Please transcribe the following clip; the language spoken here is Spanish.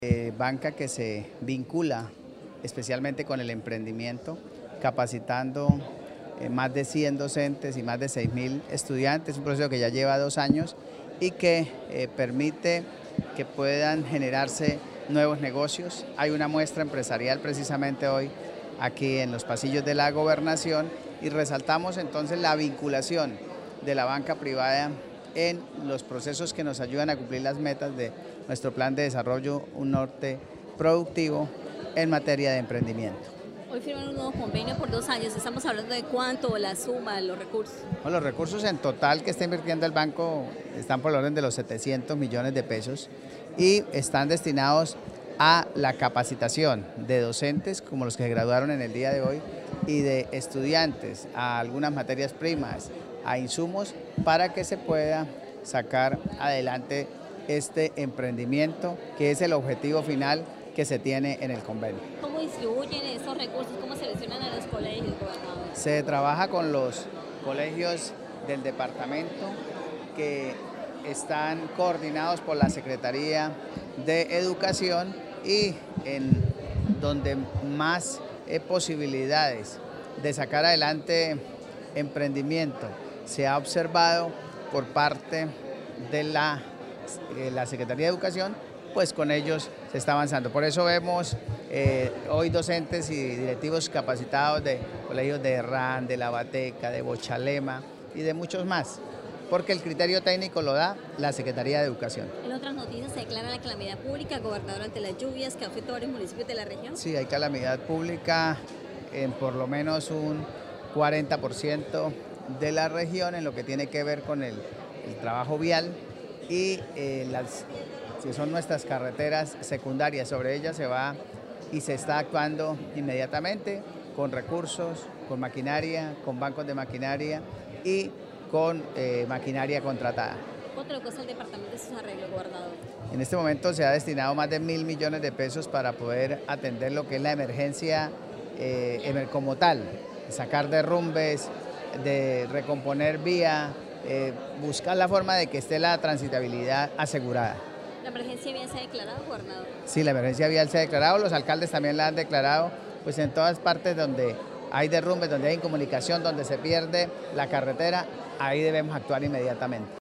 Banca que se vincula especialmente con el emprendimiento, capacitando más de 100 docentes y más de 6.000 estudiantes, un proceso que ya lleva 2 años y que permite que puedan generarse nuevos negocios. Hay una muestra empresarial precisamente hoy aquí en los pasillos de la Gobernación y resaltamos entonces la vinculación de la banca privada en los procesos que nos ayudan a cumplir las metas de nuestro plan de desarrollo, un norte productivo en materia de emprendimiento. Hoy firman un nuevo convenio por 2 años. Estamos hablando de cuánto, la suma, los recursos. Bueno, los recursos en total que está invirtiendo el banco están por el orden de los 700 millones de pesos y están destinados a la capacitación de docentes como los que se graduaron en el día de hoy y de estudiantes a algunas materias primas, a insumos para que se pueda sacar adelante este emprendimiento que es el objetivo final que se tiene en el convenio. ¿Cómo distribuyen esos recursos? ¿Cómo seleccionan a los colegios, gobernador? Se trabaja con los colegios del departamento que están coordinados por la Secretaría de Educación y en donde más posibilidades de sacar adelante emprendimiento se ha observado por parte de la Secretaría de Educación, pues con ellos se está avanzando. Por eso vemos hoy docentes y directivos capacitados de colegios de Herrán, de La Bateca, de Bochalema y de muchos más, porque el criterio técnico lo da la Secretaría de Educación. En otras noticias, se declara la calamidad pública, gobernador, ante las lluvias que afectó a varios municipios de la región. Sí, hay calamidad pública en por lo menos un 40% de la región en lo que tiene que ver con el trabajo vial y si son nuestras carreteras secundarias, sobre ellas se va y se está actuando inmediatamente con recursos, con maquinaria, con bancos de maquinaria y con maquinaria contratada. ¿Cuánto le cuesta al departamento esos arreglos, gobernador? En este momento se ha destinado más de 1.000 millones de pesos para poder atender lo que es la emergencia como tal, sacar derrumbes, de recomponer vía, buscar la forma de que esté la transitabilidad asegurada. ¿La emergencia vial se ha declarado, gobernador? Sí, la emergencia vial se ha declarado, los alcaldes también la han declarado, pues en todas partes donde hay derrumbes, donde hay incomunicación, donde se pierde la carretera, ahí debemos actuar inmediatamente.